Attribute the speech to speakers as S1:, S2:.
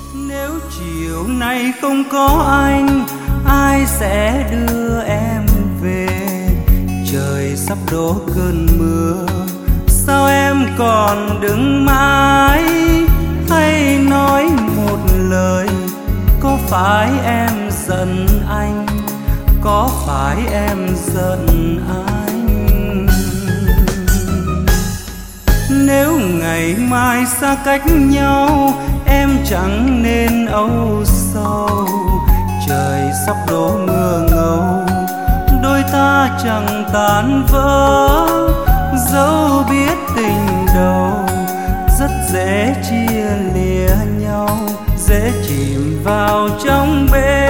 S1: Nếu chiều nay không có anh, ai sẽ đưa em về? Trời sắp đổ cơn mưa, sao em còn đứng mãi? Hay nói một lời, có phải em giận anh? Có phải em giận anh? Nếu ngày mai xa cách nhau, em chẳng nên âu sầu. Trời sắp đổ mưa ngâu, đôi ta chẳng tan vỡ. Dẫu biết tình đầu rất dễ chia lìa nhau, dễ chìm vào trong bể